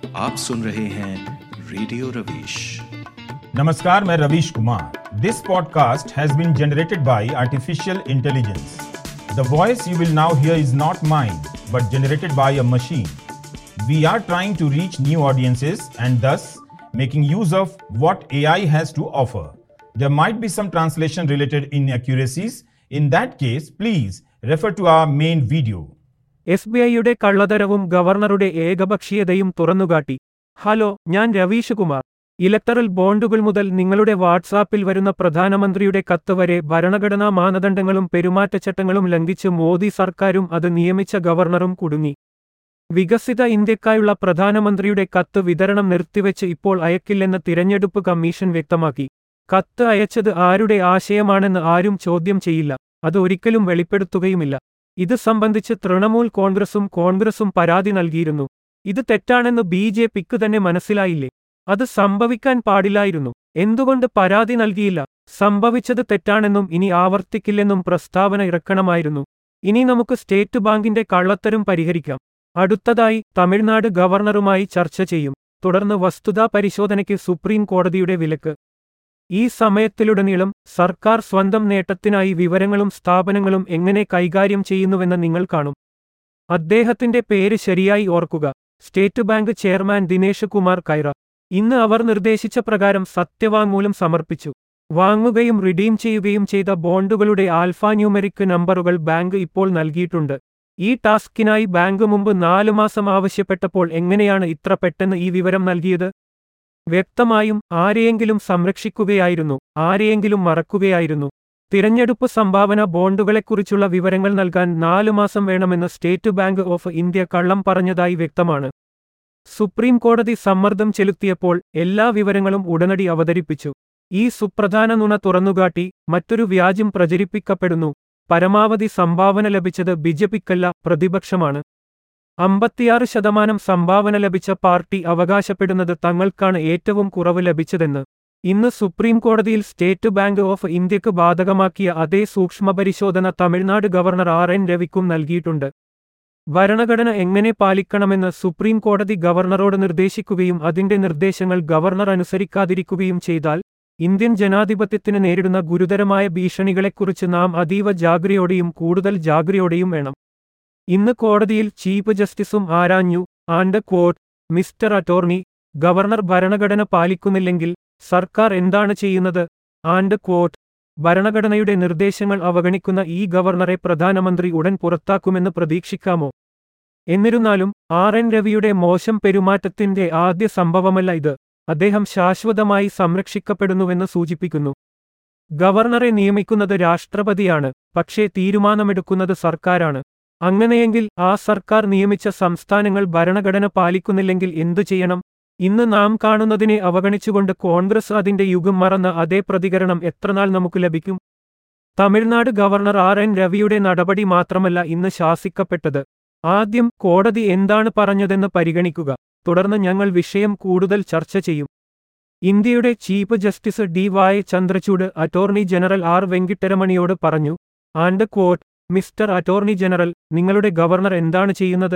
आप सुन रहे हैं रेडियो रवीश। नमस्कार, मैं Ravish Kumar. This podcast has been generated by artificial intelligence. The voice you will now hear is not mine but generated by a machine. We are trying to reach new audiences and thus making use of what AI has to offer. There might be some translation related inaccuracies. In that case, please refer to our main video. FBI-യുടെ കള്ളത്തരവും ഗവർണറുടെ ഏകപക്ഷീയതയും തുറന്നുകാട്ടി. Hello, ഞാൻ Ravish Kumar. Electoral ബോണ്ടുകൾ മുതൽ നിങ്ങളുടെ വാട്സാപ്പിൽ വരുന്ന പ്രധാനമന്ത്രിയുടെ കത്ത് വരെ ഭരണഘടനാ മാനദണ്ഡങ്ങളും പെരുമാറ്റച്ചട്ടങ്ങളും ലംഘിച്ച് മോദി സർക്കാരും അത് നിയമിച്ച ഗവർണറും കുടുങ്ങി. വികസിത ഇന്ത്യക്കായുള്ള പ്രധാനമന്ത്രിയുടെ കത്ത് വിതരണം നിർത്തിവെച്ച് ഇപ്പോൾ അയക്കില്ലെന്ന് തിരഞ്ഞെടുപ്പ് കമ്മീഷൻ വ്യക്തമാക്കി. കത്ത് അയച്ചത് ആരുടെ ആശയമാണെന്ന് ആരും ചോദ്യം ചെയ്യില്ല, അത് ഒരിക്കലും വെളിപ്പെടുത്തുകയുമില്ല. ഇത് സംബന്ധിച്ച് തൃണമൂൽ കോൺഗ്രസും പരാതി നൽകിയിരുന്നു. ഇത് തെറ്റാണെന്ന് BJPക്ക് തന്നെ മനസ്സിലായില്ലേ? അത് സംഭവിക്കാൻ പാടില്ലായിരുന്നു. എന്തുകൊണ്ട് പരാതി നൽകിയില്ല? സംഭവിച്ചത് തെറ്റാണെന്നും ഇനി ആവർത്തിക്കില്ലെന്നും പ്രസ്താവന ഇറക്കണമായിരുന്നു. ഇനി നമുക്ക് സ്റ്റേറ്റ് ബാങ്കിന്റെ കള്ളത്തരം പരിഹരിക്കാം. അടുത്തതായി തമിഴ്നാട് ഗവർണറുമായി ചർച്ച ചെയ്യും. തുടർന്ന് വസ്തുതാ പരിശോധനയ്ക്ക് സുപ്രീം കോടതിയുടെ വിലക്ക്. ഈ സമയത്തിലുടനീളം സർക്കാർ സ്വന്തം നേട്ടത്തിനായി വിവരങ്ങളും സ്ഥാപനങ്ങളും എങ്ങനെ കൈകാര്യം ചെയ്യുന്നുവെന്ന് നിങ്ങൾ കാണും. അദ്ദേഹത്തിന്റെ പേര് ശരിയായി ഓർക്കുക. State Bank chairman Dinesh Kumar Khara. ഇന്ന് അവർ നിർദ്ദേശിച്ച പ്രകാരം സത്യവാങ്മൂലം സമർപ്പിച്ചു. വാങ്ങുകയും റിഡീം ചെയ്യുകയും ചെയ്ത ബോണ്ടുകളുടെ ആൽഫാന്യൂമെറിക് നമ്പറുകൾ ബാങ്ക് ഇപ്പോൾ നൽകിയിട്ടുണ്ട്. ഈ ടാസ്കിനായി ബാങ്ക് മുമ്പ് 4 മാസം ആവശ്യപ്പെട്ടപ്പോൾ എങ്ങനെയാണ് ഇത്ര പെട്ടെന്ന് ഈ വിവരം നൽകിയത്? വ്യക്തമായും ആരെയെങ്കിലും സംരക്ഷിക്കുകയായിരുന്നു, ആരെയെങ്കിലും മറക്കുകയായിരുന്നു. തിരഞ്ഞെടുപ്പ് സംഭാവന ബോണ്ടുകളെക്കുറിച്ചുള്ള വിവരങ്ങൾ നൽകാൻ 4 മാസം വേണമെന്ന് സ്റ്റേറ്റ് ബാങ്ക് ഓഫ് ഇന്ത്യ കള്ളം പറഞ്ഞതായി വ്യക്തമാണ്. സുപ്രീം കോടതി സമ്മർദ്ദം ചെലുത്തിയപ്പോൾ എല്ലാ വിവരങ്ങളും ഉടനടി അവതരിപ്പിച്ചു. ഈ സുപ്രധാന നുണ തുറന്നുകാട്ടി മറ്റൊരു വ്യാജം പ്രചരിപ്പിക്കപ്പെടുന്നു. പരമാവധി സംഭാവന ലഭിച്ചത് BJPക്കല്ല, പ്രതിപക്ഷമാണ്. 56% സംഭാവന ലഭിച്ച പാർട്ടി അവകാശപ്പെടുന്നത് തങ്ങൾക്കാണ് ഏറ്റവും കുറവ് ലഭിച്ചതെന്ന്. ഇന്ന് സുപ്രീം കോടതിയിൽ സ്റ്റേറ്റ് ബാങ്ക് ഓഫ് ഇന്ത്യക്ക് ബാധകമാക്കിയ അതേ സൂക്ഷ്മപരിശോധന തമിഴ്നാട് ഗവർണർ RN രവിക്കും നൽകിയിട്ടുണ്ട്. ഭരണഘടന എങ്ങനെ പാലിക്കണമെന്ന് സുപ്രീം കോടതി ഗവർണറോട് നിർദ്ദേശിക്കുകയും അതിന്റെ നിർദ്ദേശങ്ങൾ ഗവർണർ അനുസരിക്കാതിരിക്കുകയും ചെയ്താൽ ഇന്ത്യൻ ജനാധിപത്യത്തിന് നേരിടുന്ന ഗുരുതരമായ ഭീഷണികളെക്കുറിച്ച് നാം അതീവ ജാഗ്രതയോടെയും കൂടുതൽ ജാഗ്രതയോടെയും വേണം. ഇന്ന് കോടതിയിൽ ചീഫ് ജസ്റ്റിസും ആരാഞ്ഞു. And quote, mister attorney, governor ഭരണഘടന പാലിക്കുന്നില്ലെങ്കിൽ സർക്കാർ എന്താണ് ചെയ്യുന്നത്? ആൻഡ് ക്വോട്ട്, ഭരണഘടനയുടെ നിർദ്ദേശങ്ങൾ അവഗണിക്കുന്ന ഈ ഗവർണറെ പ്രധാനമന്ത്രി ഉടൻ പുറത്താക്കുമെന്ന് പ്രതീക്ഷിക്കാമോ? എന്നിരുന്നാലും RN രവിയുടെ മോശം പെരുമാറ്റത്തിന്റെ ആദ്യ സംഭവമല്ല ഇത്. അദ്ദേഹം ശാശ്വതമായി സംരക്ഷിക്കപ്പെടുന്നുവെന്ന് സൂചിപ്പിക്കുന്നു. ഗവർണറെ നിയമിക്കുന്നത് രാഷ്ട്രപതിയാണ്, പക്ഷേ തീരുമാനമെടുക്കുന്നത് സർക്കാരാണ്. അങ്ങനെയെങ്കിൽ ആ സർക്കാർ നിയമിച്ച സംസ്ഥാനങ്ങൾ ഭരണഘടന പാലിക്കുന്നില്ലെങ്കിൽ എന്തു ചെയ്യണം? ഇന്ന് നാം കാണുന്നതിനെ അവഗണിച്ചുകൊണ്ട് കോൺഗ്രസ് അതിന്റെ യുഗം മറന്ന അതേ പ്രതികരണം എത്രനാൾ നമുക്ക് ലഭിക്കും? തമിഴ്നാട് ഗവർണർ RN രവിയുടെ നടപടി മാത്രമല്ല ഇന്ന് ശാസിക്കപ്പെട്ടത്. ആദ്യം കോടതി എന്താണ് പറഞ്ഞതെന്ന് പരിഗണിക്കുക. തുടർന്ന് ഞങ്ങൾ വിഷയം കൂടുതൽ ചർച്ച ചെയ്യും. ഇന്ത്യയുടെ chief justice DY Chandrachud attorney general R വെങ്കിട്ടരമണിയോട് പറഞ്ഞു. And quote, mister attorney general, നിങ്ങളുടെ ഗവർണർ എന്താണ് ചെയ്യുന്നത്?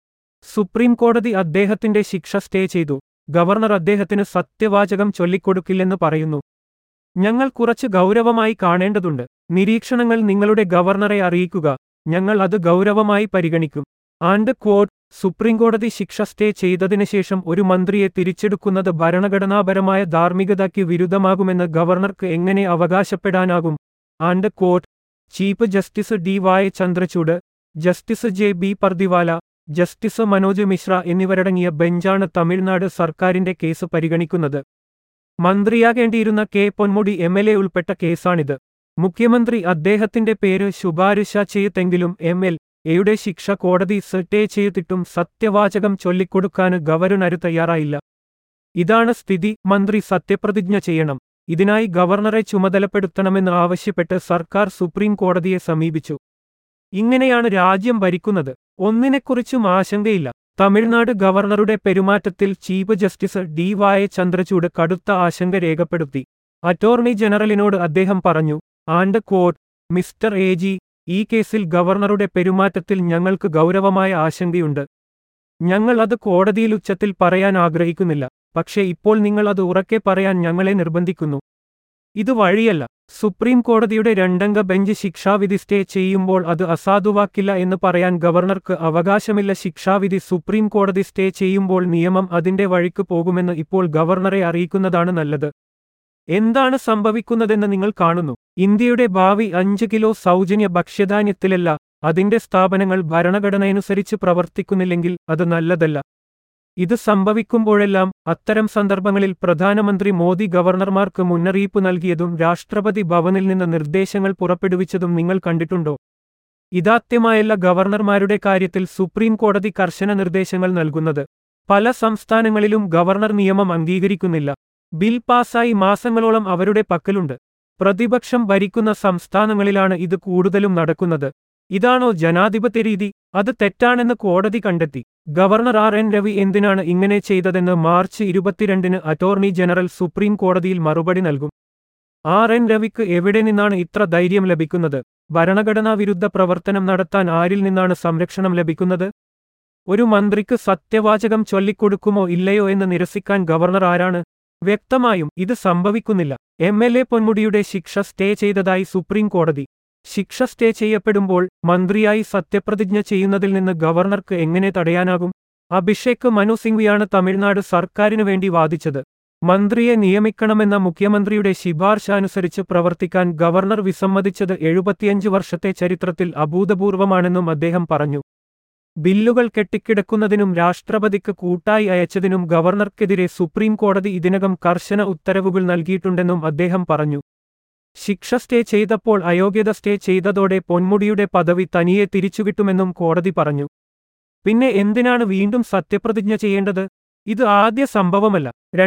സുപ്രീം കോടതി അദ്ദേഹത്തിന്റെ ശിക്ഷ സ്റ്റേ ചെയ്തു. ഗവർണർ അദ്ദേഹത്തിന് സത്യവാചകം ചൊല്ലിക്കൊടുക്കില്ലെന്ന് പറയുന്നു. ഞങ്ങൾ കുറച്ച് ഗൗരവമായി കാണേണ്ടതുണ്ട്. നിരീക്ഷണങ്ങൾ നിങ്ങളുടെ ഗവർണറെ അറിയിക്കുക. ഞങ്ങൾ അത് ഗൗരവമായി പരിഗണിക്കും. ആൻഡ് ക്വോട്ട്, സുപ്രീം കോടതി ശിക്ഷ സ്റ്റേ ചെയ്തതിനു ശേഷം ഒരു മന്ത്രിയെ തിരിച്ചെടുക്കുന്നത് ഭരണഘടനാപരമായ ധാർമ്മികതയ്ക്ക് വിരുദ്ധമാകുമെന്ന് ഗവർണർക്ക് എങ്ങനെ അവകാശപ്പെടാനാകും? And quote, chief justice DY Chandrachud, justice JB Pardiwala, justice Manoj Mishra എന്നിവരടങ്ങിയ ബെഞ്ചാണ് തമിഴ്നാട് സർക്കാരിന്റെ കേസ് പരിഗണിക്കുന്നത്. മന്ത്രിയാകേണ്ടിയിരുന്ന K പൊന്മുടി MLA ഉൾപ്പെട്ട കേസാണിത്. മുഖ്യമന്ത്രി അദ്ദേഹത്തിന്റെ പേര് ശുപാർശ ചെയ്തെങ്കിലും MLAയുടെ ശിക്ഷ കോടതി സ്റ്റേ ചെയ്തിട്ടും സത്യവാചകം ചൊല്ലിക്കൊടുക്കാൻ ഗവർണർ തയ്യാറായില്ല. ഇതാണ് സ്ഥിതി. മന്ത്രി സത്യപ്രതിജ്ഞ ചെയ്യണം. ഇതിനായി ഗവർണറെ ചുമതലപ്പെടുത്തണമെന്ന് ആവശ്യപ്പെട്ട് സർക്കാർ സുപ്രീം കോടതിയെ സമീപിച്ചു. ഇങ്ങനെയാണ് രാജ്യം ഭരിക്കുന്നത്. ഒന്നിനെക്കുറിച്ചും ആശങ്കയില്ല. തമിഴ്നാട് ഗവർണറുടെ പെരുമാറ്റത്തിൽ ചീഫ് ജസ്റ്റിസ് DY ചന്ദ്രചൂഡ് കടുത്ത ആശങ്ക രേഖപ്പെടുത്തി. അറ്റോർണി ജനറലിനോട് അദ്ദേഹം പറഞ്ഞു. ആൻഡ് ക്വോട്ട്, മിസ്റ്റർ AG, ഈ കേസിൽ ഗവർണറുടെ പെരുമാറ്റത്തിൽ ഞങ്ങൾക്ക് ഗൗരവമായ ആശങ്കയുണ്ട്. ഞങ്ങൾ അത് കോടതിയിൽ ഉച്ചത്തിൽ പറയാൻ ആഗ്രഹിക്കുന്നില്ല, പക്ഷേ ഇപ്പോൾ നിങ്ങൾ അത് ഉറക്കെ പറയാൻ ഞങ്ങളെ നിർബന്ധിക്കുന്നു. ഇത് വഴിയല്ല. സുപ്രീം കോടതിയുടെ രണ്ടംഗ ബെഞ്ച് ശിക്ഷാവിധി സ്റ്റേ ചെയ്യുമ്പോൾ അത് അസാധുവാക്കില്ല എന്ന് പറയാൻ ഗവർണർക്ക് അവകാശമില്ല. ശിക്ഷാവിധി സുപ്രീം കോടതി സ്റ്റേ ചെയ്യുമ്പോൾ നിയമം അതിന്റെ വഴിക്ക് പോകുമെന്ന് ഇപ്പോൾ ഗവർണറെ അറിയിക്കുന്നതാണ് നല്ലത്. എന്താണ് സംഭവിക്കുന്നതെന്ന് നിങ്ങൾ കാണുന്നു. ഇന്ത്യയുടെ ഭാവി 5 കിലോ സൗജന്യ ഭക്ഷ്യധാന്യത്തിലല്ല. അതിന്റെ സ്ഥാപനങ്ങൾ ഭരണഘടനയനുസരിച്ച് പ്രവർത്തിക്കുന്നില്ലെങ്കിൽ അത് നല്ലതല്ല. ഇത് സംഭവിക്കുമ്പോഴെല്ലാം അത്തരം സന്ദർഭങ്ങളിൽ പ്രധാനമന്ത്രി മോദി ഗവർണർമാർക്ക് മുന്നറിയിപ്പ് നൽകിയതും രാഷ്ട്രപതി ഭവനിൽ നിന്ന് നിർദ്ദേശങ്ങൾ പുറപ്പെടുവിച്ചതും നിങ്ങൾ കണ്ടിട്ടുണ്ടോ? ഇതാദ്യമായല്ല ഗവർണർമാരുടെ കാര്യത്തിൽ സുപ്രീം കോടതി കർശന നിർദ്ദേശങ്ങൾ നൽകുന്നത്. പല സംസ്ഥാനങ്ങളിലും ഗവർണർ നിയമം അംഗീകരിക്കുന്നില്ല. ബിൽ പാസായി മാസങ്ങളോളം അവരുടെ പക്കലുണ്ട്. പ്രതിപക്ഷം ഭരിക്കുന്ന സംസ്ഥാനങ്ങളിലാണ് ഇത് കൂടുതലും നടക്കുന്നത്. ഇതാണോ ജനാധിപത്യ രീതി? അത് തെറ്റാണെന്ന് കോടതി കണ്ടെത്തി. ഗവർണർ RN രവി എന്തിനാണ് ഇങ്ങനെ ചെയ്തതെന്ന് മാർച്ച് 22-ന് അറ്റോർണി ജനറൽ സുപ്രീം കോടതിയിൽ മറുപടി നൽകും. RN രവിക്ക് എവിടെ നിന്നാണ് ഇത്ര ധൈര്യം ലഭിക്കുന്നത്? ഭരണഘടനാ വിരുദ്ധ പ്രവർത്തനം നടത്താൻ ആരിൽ നിന്നാണ് സംരക്ഷണം ലഭിക്കുന്നത്? ഒരു മന്ത്രിക്ക് സത്യവാചകം ചൊല്ലിക്കൊടുക്കുമോ ഇല്ലയോ എന്ന് നിരസിക്കാൻ ഗവർണർ ആരാണ്? വ്യക്തമായും ഇത് സംഭവിക്കുന്നില്ല. MLA പൊന്മുടിയുടെ ശിക്ഷ സ്റ്റേ ചെയ്തതായി സുപ്രീം കോടതി. ശിക്ഷ സ്റ്റേ ചെയ്യപ്പെടുമ്പോൾ മന്ത്രിയായി സത്യപ്രതിജ്ഞ ചെയ്യുന്നതിൽ നിന്ന് ഗവർണർക്ക് എങ്ങനെ തടയാനാകും? അഭിഷേക് മനു സിംഗ്വിയാണ് തമിഴ്നാട് സർക്കാരിനു വേണ്ടി വാദിച്ചത്. മന്ത്രിയെ നിയമിക്കണമെന്ന മുഖ്യമന്ത്രിയുടെ ശുപാർശ അനുസരിച്ച് പ്രവർത്തിക്കാൻ ഗവർണർ വിസമ്മതിച്ചത് 75 വർഷത്തെ ചരിത്രത്തിൽ അഭൂതപൂർവമാണെന്നും അദ്ദേഹം പറഞ്ഞു. ബില്ലുകൾ കെട്ടിക്കിടക്കുന്നതിനും രാഷ്ട്രപതിക്ക് കൂട്ടായി അയച്ചതിനും ഗവർണർക്കെതിരെ സുപ്രീം കോടതി ഇതിനകം കർശന ഉത്തരവുകൾ നൽകിയിട്ടുണ്ടെന്നും അദ്ദേഹം പറഞ്ഞു. ശിക്ഷ സ്റ്റേ ചെയ്തപ്പോൾ അയോഗ്യത സ്റ്റേ ചെയ്തതോടെ പൊന്മുടിയുടെ പദവി തനിയെ തിരിച്ചുകിട്ടുമെന്നും കോടതി പറഞ്ഞു. പിന്നെ എന്തിനാണ് വീണ്ടും സത്യപ്രതിജ്ഞ ചെയ്യേണ്ടത്? ഇത് ആദ്യ സംഭവമല്ല.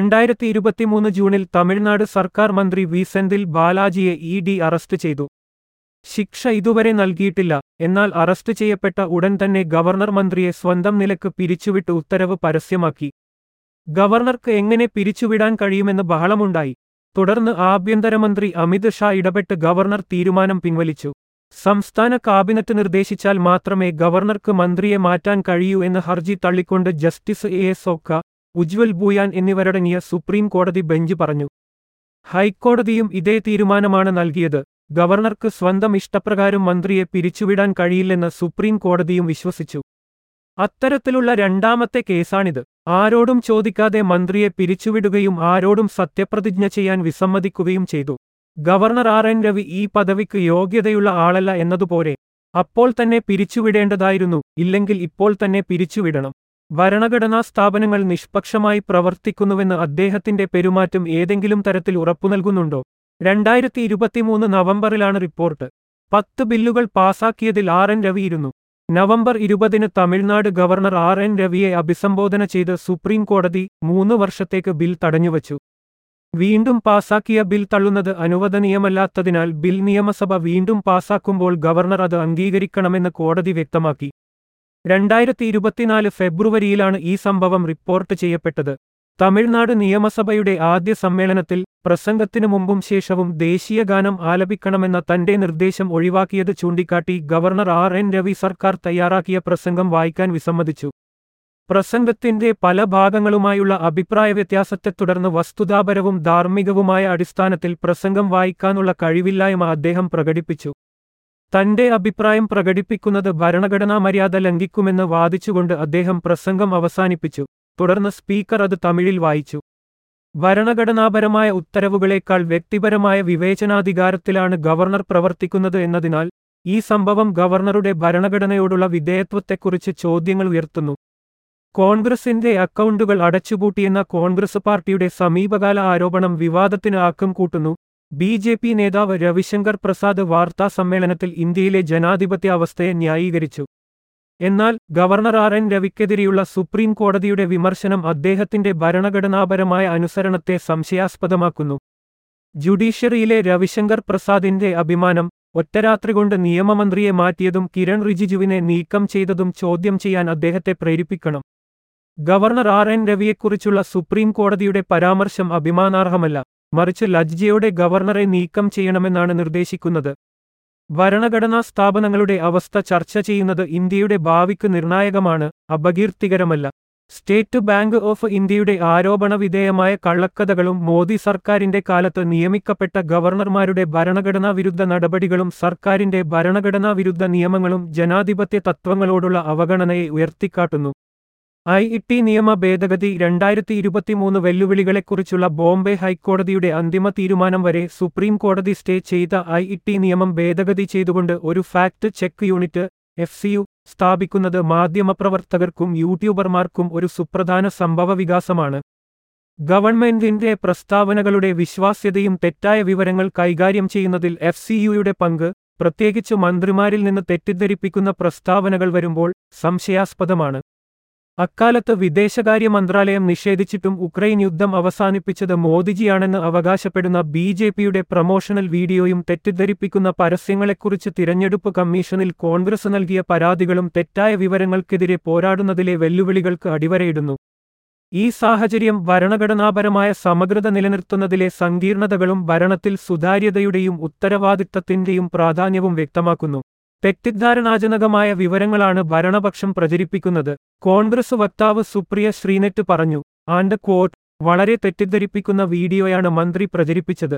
2023 ജൂണിൽ തമിഴ്നാട് സർക്കാർ മന്ത്രി വി സെന്തിൽ ബാലാജിയെ ED അറസ്റ്റ് ചെയ്തു. ശിക്ഷ ഇതുവരെ നൽകിയിട്ടില്ല. എന്നാൽ അറസ്റ്റ് ചെയ്യപ്പെട്ട ഉടൻ തന്നെ ഗവർണർ മന്ത്രിയെ സ്വന്തം നിലക്ക് പിരിച്ചുവിട്ട് ഉത്തരവ് പരസ്യമാക്കി. ഗവർണർക്ക് എങ്ങനെ പിരിച്ചുവിടാൻ കഴിയുമെന്ന് ബഹളമുണ്ടായി. തുടർന്ന് ആഭ്യന്തരമന്ത്രി അമിത് ഷാ ഇടപെട്ട് ഗവർണർ തീരുമാനം പിൻവലിച്ചു. സംസ്ഥാന കാബിനറ്റ് നിർദ്ദേശിച്ചാൽ മാത്രമേ ഗവർണർക്ക് മന്ത്രിയെ മാറ്റാൻ കഴിയൂ എന്ന ഹർജി തള്ളിക്കൊണ്ട് ജസ്റ്റിസ് AS ഓക്ക, ഉജ്വൽ ഭൂയാൻ എന്നിവരടങ്ങിയ സുപ്രീം കോടതി ബെഞ്ച് പറഞ്ഞു. ഹൈക്കോടതിയും ഇതേ തീരുമാനമാണ് നൽകിയത്. ഗവർണർക്ക് സ്വന്തം ഇഷ്ടപ്രകാരം മന്ത്രിയെ പിരിച്ചുവിടാൻ കഴിയില്ലെന്ന് സുപ്രീം കോടതിയും വിശ്വസിച്ചു. അത്തരത്തിലുള്ള രണ്ടാമത്തെ കേസാണിത്. ആരോടും ചോദിക്കാതെ മന്ത്രിയെ പിരിച്ചുവിടുകയും ആരോടും സത്യപ്രതിജ്ഞ ചെയ്യാൻ വിസമ്മതിക്കുകയും ചെയ്തു. ഗവർണർ RN രവി ഈ പദവിക്ക് യോഗ്യതയുള്ള ആളല്ല എന്നതുപോലെ അപ്പോൾ തന്നെ പിരിച്ചുവിടേണ്ടതായിരുന്നു. ഇല്ലെങ്കിൽ ഇപ്പോൾ തന്നെ പിരിച്ചുവിടണം. ഭരണഘടനാ സ്ഥാപനങ്ങൾ നിഷ്പക്ഷമായി പ്രവർത്തിക്കുന്നുവെന്ന് അദ്ദേഹത്തിന്റെ പെരുമാറ്റം ഏതെങ്കിലും തരത്തിൽ ഉറപ്പുനൽകുന്നുണ്ടോ? 2023 നവംബറിലാണ് റിപ്പോർട്ട്. 10 ബില്ലുകൾ പാസാക്കിയതിൽ RN രവി ഇരുന്നു. നവംബർ 20-ന് തമിഴ്നാട് ഗവർണർ RN രവിയെ അഭിസംബോധന ചെയ്ത് സുപ്രീം കോടതി 3 വർഷത്തേക്ക് ബിൽ തടഞ്ഞുവച്ചു. വീണ്ടും പാസാക്കിയ ബിൽ തള്ളുന്നത് അനുവദനീയമല്ലാത്തതിനാൽ ബിൽ നിയമസഭ വീണ്ടും പാസാക്കുമ്പോൾ ഗവർണർ അത് അംഗീകരിക്കണമെന്ന് കോടതി വ്യക്തമാക്കി. 2024 ഫെബ്രുവരിയിലാണ് ഈ സംഭവം റിപ്പോർട്ട് ചെയ്യപ്പെട്ടത്. തമിഴ്നാട് നിയമസഭയുടെ ആദ്യ സമ്മേളനത്തിൽ പ്രസംഗത്തിനു മുമ്പും ശേഷവും ദേശീയഗാനം ആലപിക്കണമെന്ന തന്റെ നിർദ്ദേശം ഒഴിവാക്കിയത് ചൂണ്ടിക്കാട്ടി ഗവർണർ RN രവി സർക്കാർ തയ്യാറാക്കിയ പ്രസംഗം വായിക്കാൻ വിസമ്മതിച്ചു. പ്രസംഗത്തിന്റെ പല ഭാഗങ്ങളുമായുള്ള അഭിപ്രായ വ്യത്യാസത്തെ തുടർന്ന് വസ്തുതാപരവും ധാർമ്മികവുമായ അടിസ്ഥാനത്തിൽ പ്രസംഗം വായിക്കാനുള്ള കഴിവില്ലായ്മ അദ്ദേഹം പ്രകടിപ്പിച്ചു. തന്റെ അഭിപ്രായം പ്രകടിപ്പിക്കുന്നത് ഭരണഘടനാ മര്യാദ ലംഘിക്കുമെന്ന് വാദിച്ചുകൊണ്ട് അദ്ദേഹം പ്രസംഗം അവസാനിപ്പിച്ചു. തുടർന്ന് സ്പീക്കർ അത് തമിഴിൽ വായിച്ചു. ഭരണഘടനാപരമായ ഉത്തരവുകളേക്കാൾ വ്യക്തിപരമായ വിവേചനാധികാരത്തിലാണ് ഗവർണർ പ്രവർത്തിക്കുന്നത് എന്നതിനാൽ ഈ സംഭവം ഗവർണറുടെ ഭരണഘടനയോടുള്ള വിധേയത്വത്തെക്കുറിച്ച് ചോദ്യങ്ങൾ ഉയർത്തുന്നു. കോൺഗ്രസിന്റെ അക്കൗണ്ടുകൾ അടച്ചുപൂട്ടിയെന്ന കോൺഗ്രസ് പാർട്ടിയുടെ സമീപകാല ആരോപണം വിവാദത്തിന് ആക്കം കൂട്ടുന്നു. BJP നേതാവ് രവിശങ്കർ പ്രസാദ് വാർത്താ സമ്മേളനത്തിൽ ഇന്ത്യയിലെ ജനാധിപത്യ അവസ്ഥയെ ന്യായീകരിച്ചു. എന്നാൽ ഗവർണർ RN രവിക്കെതിരെയുള്ള സുപ്രീം കോടതിയുടെ വിമർശനം അദ്ദേഹത്തിന്റെ ഭരണഘടനാപരമായ അനുസരണത്തെ സംശയാസ്പദമാക്കുന്നു. ജുഡീഷ്യറിയിലെ രവിശങ്കർ പ്രസാദിന്റെ അഭിമാനം, ഒറ്റരാത്രികൊണ്ട് നിയമമന്ത്രിയെ മാറ്റിയതും കിരൺ റിജിജുവിനെ നീക്കം ചെയ്തതും ചോദ്യം ചെയ്യാൻ അദ്ദേഹത്തെ പ്രേരിപ്പിക്കണം. ഗവർണർ RN രവിയെക്കുറിച്ചുള്ള സുപ്രീം കോടതിയുടെ പരാമർശം അഭിമാനാർഹമല്ല, മറിച്ച് ലജ്ജയോടെ ഗവർണറെ നീക്കം ചെയ്യണമെന്നാണ് നിർദ്ദേശിക്കുന്നത്. ഭരണഘടനാ സ്ഥാപനങ്ങളുടെ അവസ്ഥ ചർച്ച ചെയ്യുന്നത് ഇന്ത്യയുടെ ഭാവിക്ക് നിർണായകമാണ്, അപകീർത്തികരമല്ല. സ്റ്റേറ്റ് ബാങ്ക് ഓഫ് ഇന്ത്യയുടെ ആരോപണ വിധേയമായ കള്ളക്കഥകളും മോദി സർക്കാരിന്റെ കാലത്ത് നിയമിക്കപ്പെട്ട ഗവർണർമാരുടെ ഭരണഘടനാ വിരുദ്ധ നടപടികളും സർക്കാരിന്റെ ഭരണഘടനാ വിരുദ്ധ നിയമങ്ങളും ജനാധിപത്യ തത്വങ്ങളോടുള്ള അവഗണനയെ ഉയർത്തിക്കാട്ടുന്നു. ഐ.ടി. നിയമ ഭേദഗതി 2023 വെല്ലുവിളികളെക്കുറിച്ചുള്ള ബോംബെ ഹൈക്കോടതിയുടെ അന്തിമ തീരുമാനം വരെ സുപ്രീം കോടതി സ്റ്റേ ചെയ്ത ഐ.ടി. നിയമം ഭേദഗതി ചെയ്തുകൊണ്ട് ഒരു ഫാക്ട് ചെക്ക് യൂണിറ്റ് (FCU) സ്ഥാപിക്കുന്നത് മാധ്യമപ്രവർത്തകർക്കും യൂട്യൂബർമാർക്കും ഒരു സുപ്രധാന സംഭവവികാസമാണ്. ഗവൺമെന്റിന്റെ പ്രസ്താവനകളുടെ വിശ്വാസ്യതയും തെറ്റായ വിവരങ്ങൾ കൈകാര്യം ചെയ്യുന്നതിൽ FCUയുടെ പങ്ക്, പ്രത്യേകിച്ച് മന്ത്രിമാരിൽ നിന്ന് തെറ്റിദ്ധരിപ്പിക്കുന്ന പ്രസ്താവനകൾ വരുമ്പോൾ, സംശയാസ്പദമാണ്. അക്കാലത്ത് വിദേശകാര്യ മന്ത്രാലയം നിഷേധിച്ചിട്ടും ഉക്രൈൻ യുദ്ധം അവസാനിപ്പിച്ചത് മോദിജിയാണെന്ന് അവകാശപ്പെടുന്ന ബി.ജെ.പിയുടെ പ്രമോഷണൽ വീഡിയോയും തെറ്റിദ്ധരിപ്പിക്കുന്ന പരസ്യങ്ങളെക്കുറിച്ച് തിരഞ്ഞെടുപ്പ് കമ്മീഷനിൽ കോൺഗ്രസ് നൽകിയ പരാതികളും തെറ്റായ വിവരങ്ങൾക്കെതിരെ പോരാടുന്നതിലെ വെല്ലുവിളികൾക്ക് അടിവരയിടുന്നു. ഈ സാഹചര്യം ഭരണഘടനാപരമായ സമഗ്രത നിലനിർത്തുന്നതിലെ സങ്കീർണതകളും ഭരണത്തിൽ സുതാര്യതയുടെയും ഉത്തരവാദിത്തത്തിന്റെയും പ്രാധാന്യവും വ്യക്തമാക്കുന്നു. തെറ്റിദ്ധാരണാജനകമായ വിവരങ്ങളാണ് ഭരണപക്ഷം പ്രചരിപ്പിക്കുന്നത്. കോൺഗ്രസ് വക്താവ് സുപ്രിയ ശ്രീനെറ്റ് പറഞ്ഞു, ആൻഡ് ക്വോട്ട്, വളരെ തെറ്റിദ്ധരിപ്പിക്കുന്ന വീഡിയോയാണ് മന്ത്രി പ്രചരിപ്പിച്ചത്.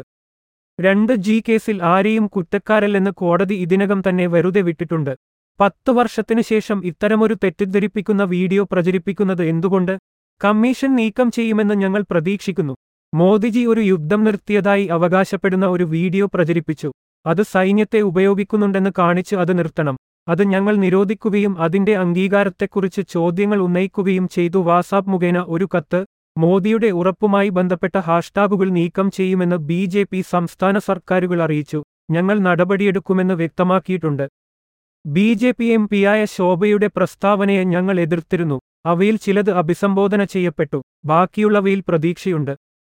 2G കേസിൽ ആരെയും കുറ്റക്കാരല്ലെന്ന് കോടതി ഇതിനകം തന്നെ വെറുതെ വിട്ടിട്ടുണ്ട്. 10 വർഷത്തിനു ശേഷം ഇത്തരമൊരു തെറ്റിദ്ധരിപ്പിക്കുന്ന വീഡിയോ പ്രചരിപ്പിക്കുന്നത് എന്തുകൊണ്ട്? കമ്മീഷൻ നീക്കം ചെയ്യുമെന്ന് ഞങ്ങൾ പ്രതീക്ഷിക്കുന്നു. മോദിജി ഒരു യുദ്ധം നിർത്തിയതായി അവകാശപ്പെടുന്ന ഒരു വീഡിയോ പ്രചരിപ്പിച്ചു. അത് സൈന്യത്തെ ഉപയോഗിക്കുന്നുണ്ടെന്ന് കാണിച്ച് അത് നിർത്തണം. അത് ഞങ്ങൾ നിരോധിക്കുകയും അതിന്റെ അംഗീകാരത്തെക്കുറിച്ച് ചോദ്യങ്ങൾ ഉന്നയിക്കുകയും ചെയ്തു. വാട്സാപ്പ് മുഖേന ഒരു കത്ത്, മോദിയുടെ ഉറപ്പുമായി ബന്ധപ്പെട്ട ഹാഷ്ടാഗുകൾ നീക്കം ചെയ്യുമെന്ന് ബി.ജെ.പി. സംസ്ഥാന സർക്കാരുകൾ അറിയിച്ചു. ഞങ്ങൾ നടപടിയെടുക്കുമെന്ന് വ്യക്തമാക്കിയിട്ടുണ്ട്. ബി.ജെ.പി. എം.പിയായ ശോഭയുടെ പ്രസ്താവനയെ ഞങ്ങൾ എതിർത്തിരുന്നു. അവയിൽ ചിലത് അഭിസംബോധന ചെയ്യപ്പെട്ടു, ബാക്കിയുള്ളവയിൽ പ്രതീക്ഷയുണ്ട്.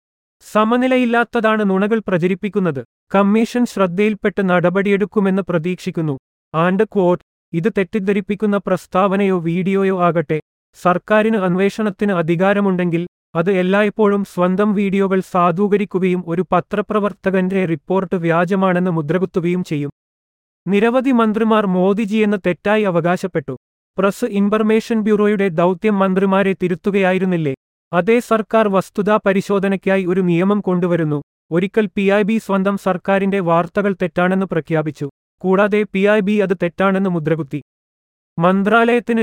സമനിലയില്ലാത്തതാണ് നുണകൾ പ്രചരിപ്പിക്കുന്നത്. കമ്മീഷൻ ശ്രദ്ധയിൽപ്പെട്ട് നടപടിയെടുക്കുമെന്ന് പ്രതീക്ഷിക്കുന്നു. ആൻഡ് ക്വോട്ട്, ഇത് തെറ്റിദ്ധരിപ്പിക്കുന്ന പ്രസ്താവനയോ വീഡിയോയോ ആകട്ടെ, സർക്കാരിന് അന്വേഷണത്തിന് അധികാരമുണ്ടെങ്കിൽ അത് എല്ലായ്പ്പോഴും സ്വന്തം വീഡിയോകൾ സാധൂകരിക്കുകയും ഒരു പത്രപ്രവർത്തകന്റെ റിപ്പോർട്ട് വ്യാജമാണെന്ന് മുദ്രകുത്തുകയും ചെയ്യും. നിരവധി മന്ത്രിമാർ മോദിജിയെന്ന് തെറ്റായി അവകാശപ്പെട്ടു. പ്രസ് ഇൻഫർമേഷൻ ബ്യൂറോയുടെ ദൗത്യം മന്ത്രിമാരെ തിരുത്തുകയായിരുന്നില്ലേ? അതേ സർക്കാർ വസ്തുതാ പരിശോധനയ്ക്കായി ഒരു നിയമം കൊണ്ടുവരുന്നു. ഒരിക്കൽ PIB സ്വന്തം സർക്കാരിന്റെ വാർത്തകൾ തെറ്റാണെന്ന് പ്രഖ്യാപിച്ചു. കൂടാതെ PIB അത് തെറ്റാണെന്ന് മുദ്രകുത്തി. മന്ത്രാലയത്തിന്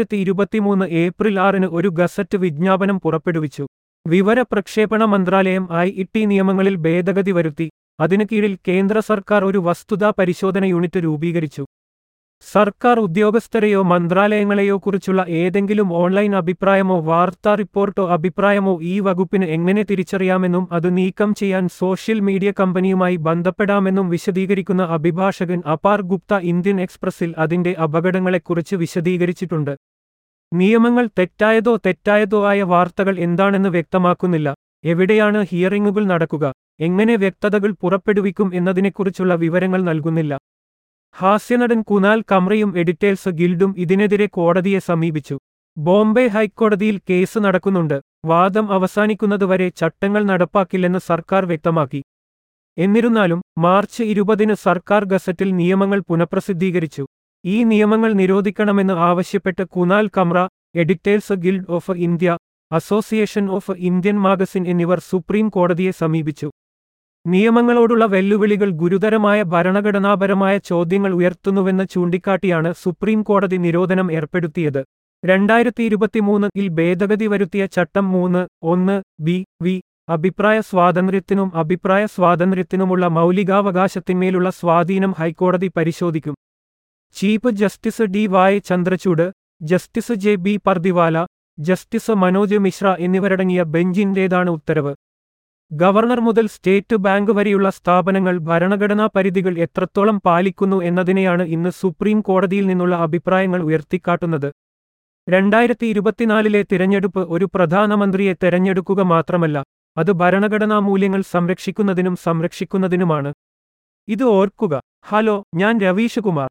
2023 ഏപ്രിൽ 6 ഒരു ഗസറ്റ് വിജ്ഞാപനം പുറപ്പെടുവിച്ചു. വിവര പ്രക്ഷേപണ മന്ത്രാലയം ഐ.ടി. നിയമങ്ങളിൽ ഭേദഗതി വരുത്തി. അതിനു കീഴിൽ കേന്ദ്ര സർക്കാർ ഒരു വസ്തുതാ പരിശോധന യൂണിറ്റ് രൂപീകരിച്ചു. സർക്കാർ ഉദ്യോഗസ്ഥരെയോ മന്ത്രാലയങ്ങളെയോ കുറിച്ചുള്ള ഏതെങ്കിലും ഓൺലൈൻ അഭിപ്രായമോ വാർത്താ റിപ്പോർട്ടോ അഭിപ്രായമോ ഈ വകുപ്പിന് എങ്ങനെ തിരിച്ചറിയാമെന്നും അത് നീക്കം ചെയ്യാൻ സോഷ്യൽ മീഡിയ കമ്പനിയുമായി ബന്ധപ്പെടാമെന്നും വിശദീകരിക്കുന്ന അഭിഭാഷകൻ അപാർ ഗുപ്ത ഇന്ത്യൻ എക്സ്പ്രസിൽ അതിന്റെ അപകടങ്ങളെക്കുറിച്ച് വിശദീകരിച്ചിട്ടുണ്ട്. നിയമങ്ങൾ തെറ്റായതോ ആയ വാർത്തകൾ എന്താണെന്ന് വ്യക്തമാക്കുന്നില്ല. എവിടെയാണ് ഹിയറിംഗുകൾ നടക്കുക, എങ്ങനെ വ്യക്തതകൾ പുറപ്പെടുവിക്കും എന്നതിനെക്കുറിച്ചുള്ള വിവരങ്ങൾ നൽകുന്നില്ല. ഹാസ്യനടൻ കുനാൽ കമ്രയും എഡിറ്റേഴ്സ് ഗിൽഡും ഇതിനെതിരെ കോടതിയെ സമീപിച്ചു. ബോംബെ ഹൈക്കോടതിയിൽ കേസ് നടക്കുന്നുണ്ട്. വാദം അവസാനിക്കുന്നതുവരെ ചട്ടങ്ങൾ നടപ്പാക്കില്ലെന്ന് സർക്കാർ വ്യക്തമാക്കി. എന്നിരുന്നാലും മാർച്ച് 20 സർക്കാർ ഗസറ്റിൽ നിയമങ്ങൾ പുനഃപ്രസിദ്ധീകരിച്ചു. ഈ നിയമങ്ങൾ നിരോധിക്കണമെന്ന് ആവശ്യപ്പെട്ട് Kunal Kamra, Editors Guild of India, Association of Indian Magazine എന്നിവർ സുപ്രീം കോടതിയെ സമീപിച്ചു. നിയമങ്ങളോടുള്ള വെല്ലുവിളികൾ ഗുരുതരമായ ഭരണഘടനാപരമായ ചോദ്യങ്ങൾ ഉയർത്തുന്നുവെന്ന് ചൂണ്ടിക്കാട്ടിയാണ് സുപ്രീം കോടതി നിരോധനം ഏർപ്പെടുത്തിയത്. 2023 ഭേദഗതി വരുത്തിയ ചട്ടം 3(1)(b)(v) അഭിപ്രായ സ്വാതന്ത്ര്യത്തിനും അഭിപ്രായ സ്വാതന്ത്ര്യത്തിനുമുള്ള മൗലികാവകാശത്തിന്മേലുള്ള സ്വാധീനം ഹൈക്കോടതി പരിശോധിക്കും. Chief justice D.Y. Chandrachud, justice J.B. Pardiwala, justice Manoj Mishra എന്നിവരടങ്ങിയ ബെഞ്ചിന്റേതാണ് ഉത്തരവ്. ഗവർണർ മുതൽ സ്റ്റേറ്റ് ബാങ്ക് വരെയുള്ള സ്ഥാപനങ്ങൾ ഭരണഘടനാ പരിധികൾ എത്രത്തോളം പാലിക്കുന്നു എന്നതിനെയാണ് ഇന്ന് സുപ്രീം കോടതിയിൽ നിന്നുള്ള അഭിപ്രായങ്ങൾ ഉയർത്തിക്കാട്ടുന്നത്. 2024 തിരഞ്ഞെടുപ്പ് ഒരു പ്രധാനമന്ത്രിയെ തെരഞ്ഞെടുക്കുക മാത്രമല്ല, അത് ഭരണഘടനാ മൂല്യങ്ങൾ സംരക്ഷിക്കുന്നതിനുമാണ്. ഇത് ഓർക്കുക. ഹലോ, ഞാൻ രവീഷ് കുമാർ.